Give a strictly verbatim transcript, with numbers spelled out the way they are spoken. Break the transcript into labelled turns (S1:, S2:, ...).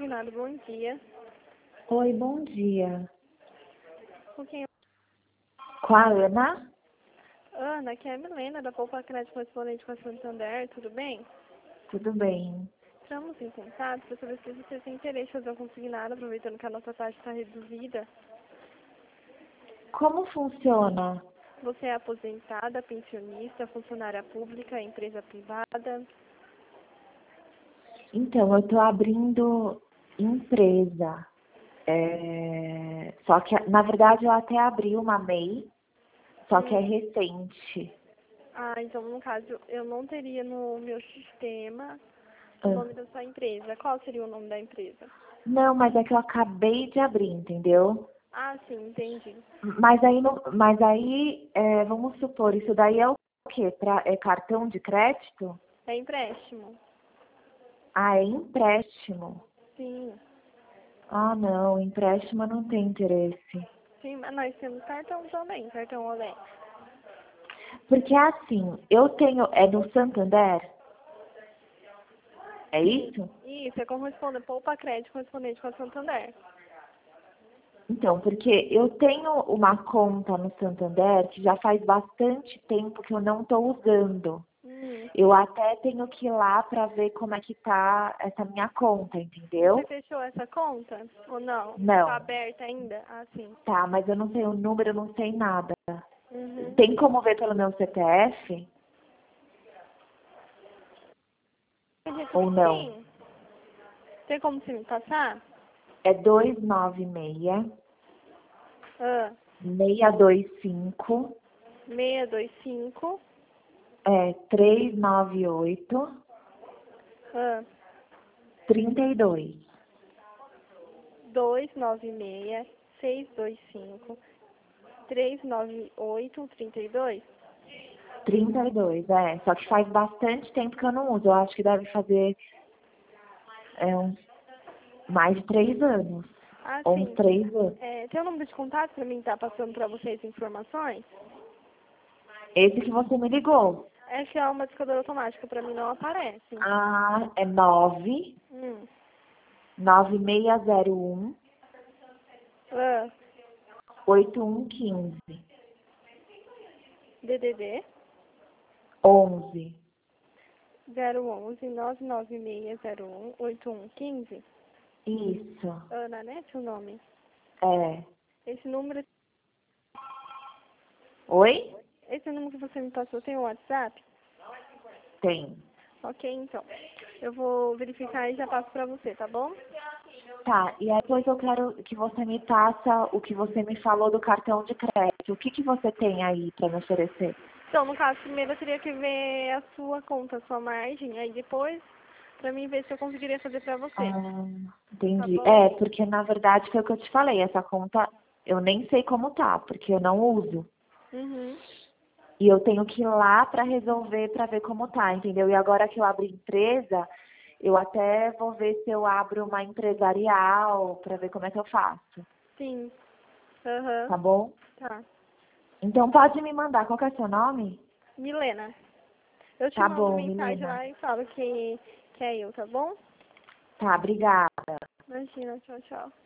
S1: Consignado, bom dia.
S2: Oi, bom dia.
S1: Com quem?
S2: Com a Ana?
S1: Ana, aqui é a Milena, da Poupa Crédito Correspondente com a Santander, tudo bem?
S2: Tudo bem.
S1: Estamos em contato para saber se você tem interesse em fazer um consignado, aproveitando que a nossa taxa está reduzida.
S2: Como funciona?
S1: Você é aposentada, pensionista, funcionária pública, empresa privada?
S2: Então, eu estou abrindo empresa. É, Só que, na verdade, eu até abri uma M E I, só que é
S1: Hum.
S2: recente.
S1: Ah, então no caso eu não teria no meu sistema o
S2: Ah,
S1: nome da sua empresa. Qual seria o nome da empresa?
S2: Não, mas é que eu acabei de abrir, entendeu?
S1: Ah, sim, entendi.
S2: Mas aí, não- mas aí é, vamos supor, isso daí é o quê? Pra, é cartão de crédito?
S1: É empréstimo?
S2: Ah, é empréstimo.
S1: Sim.
S2: Ah, não, empréstimo eu não tem interesse.
S1: Sim, mas nós temos cartão também, cartão Olé.
S2: Porque assim, eu tenho, é no Santander, é
S1: Sim,
S2: isso?
S1: isso, é corresponde, poupa crédito correspondente com a Santander.
S2: Então, porque eu tenho uma conta no Santander que já faz bastante tempo que eu não estou usando.
S1: Hum.
S2: Eu até tenho que ir lá para ver como é que tá essa minha conta,
S1: Você
S2: entendeu?
S1: fechou essa conta ou não? Tá
S2: Não,
S1: aberta ainda? Ah, sim.
S2: tá, mas eu não sei o número, eu não sei nada.
S1: Uhum.
S2: Tem como ver pelo meu C P F ou não?
S1: Sim. Tem como você me passar?
S2: É dois nove seis,
S1: Ah,
S2: seis dois cinco,
S1: seis dois cinco.
S2: é, três nove oito,
S1: Ah,
S2: trinta e dois.
S1: dois nove seis, seis dois cinco, três nove oito, trinta e dois.
S2: trinta e dois, é. Só que faz bastante tempo que eu não uso. Eu acho que deve fazer é, uns, mais de três anos.
S1: Ah,
S2: Ou uns
S1: sim.
S2: três anos.
S1: É, tem o número de contato para mim estar passando para vocês informações?
S2: Esse que você me ligou.
S1: É que é uma discadora automática, para mim não aparece.
S2: Ah, é nove
S1: Hum.
S2: nove seis zero um
S1: Ah,
S2: oito um um cinco.
S1: D D D
S2: onze.
S1: zero onze nove nove seis zero um oito um cinco.
S2: Isso.
S1: Ana, né? Seu nome.
S2: É.
S1: Esse número,
S2: Oi?
S1: esse número que você me passou tem o WhatsApp?
S2: Tem.
S1: Ok, então. Eu vou verificar e já passo para você, tá bom?
S2: Tá, e aí depois eu quero que você me passa o que você me falou do cartão de crédito. O que, que você tem aí para me oferecer?
S1: Então, no caso, primeiro eu teria que ver a sua conta, a sua margem, aí depois, para mim ver se eu conseguiria fazer para você,
S2: Ah,
S1: tá
S2: entendi.
S1: bom?
S2: É, porque na verdade foi o que eu te falei, essa conta eu nem sei como tá, porque eu não uso.
S1: Uhum.
S2: E eu tenho que ir lá para resolver, para ver como tá, entendeu? E agora que eu abro empresa, eu até vou ver se eu abro uma empresarial, para ver como é que eu faço.
S1: Sim. Aham.
S2: Tá bom?
S1: Tá.
S2: Então pode me mandar, qual que é o seu nome?
S1: Milena, eu te
S2: Tá
S1: mando
S2: bom,
S1: mensagem
S2: Milena.
S1: lá e falo que, que é eu, tá bom?
S2: Tá, obrigada.
S1: Imagina, tchau, tchau.